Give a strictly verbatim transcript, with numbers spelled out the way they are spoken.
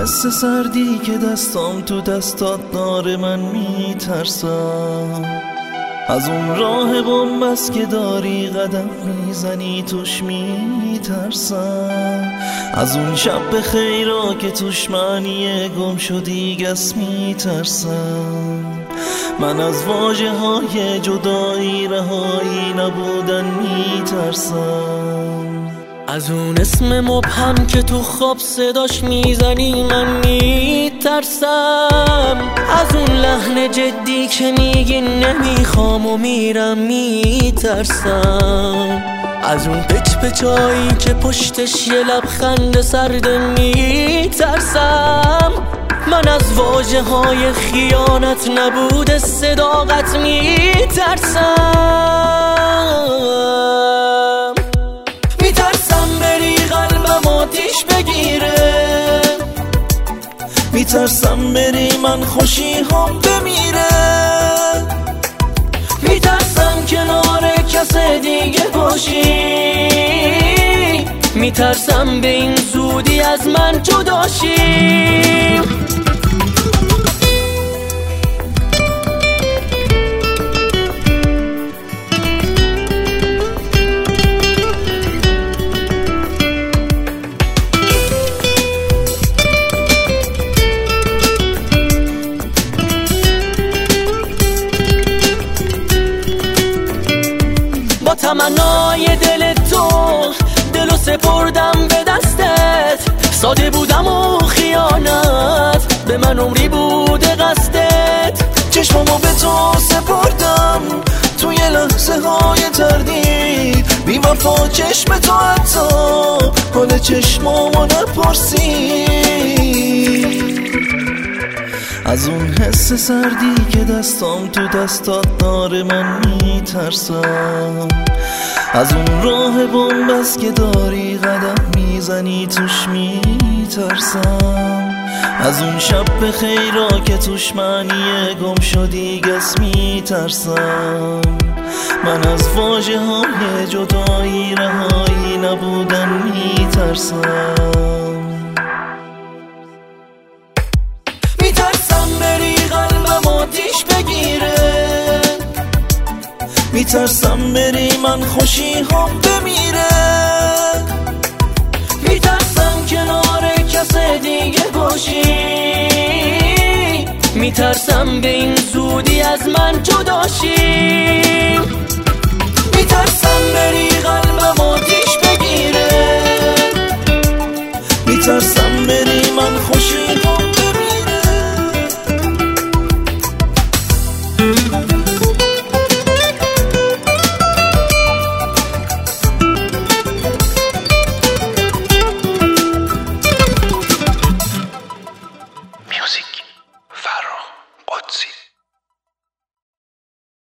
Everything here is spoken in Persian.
حس سردی که دستام تو دستات داره من میترسم، از اون راه بنبست که داری قدم میزنی توش میترسم، از اون شب خیرا که توش معنی گم شدی گس میترسم، من از واژه های جدایی رهایی نبودن میترسم، از اون اسم مبهم که تو خواب صداش میزنی من میترسم، از اون لحن جدی که میگی نمیخوام و میرم میترسم، از اون پچ پچایی که پشتش یه لبخند سرده میترسم، من از واژه های خیانت نبود صداقت میترسم، میترسم بری قلبم آتیش بگیره، میترسم بری من خوشی هم بمیره، میترسم کنار کس دیگه باشی، میترسم به این زودی از من جداشی. با تمنای دل تو دلو سپردم به دستت، ساده بودم و خیانت به من عمری بوده قصدت، چشمامو به تو سپردم توی لحظه های تردید، بی‌وفا چشم تو حتی حال چشمامو نپرسید، از اون حس سردی که دستام تو دستات داره من میترسم، از اون راه بنبست که داری قدم میزنی توش میترسم، از اون شب خیرا که توش معنی گم شدی گس میترسم، من از واژه های جدایی رهایی نبودن میترسم، میترسم بری قلبم آتیش بگیره، میترسم بری من خوشی هم بمیره، میترسم کنار کس دیگه باشی، میترسم به این زودی از من جداشی، میترسم بری قلبم آتیش بگیره، میترسم بری من خوشی هم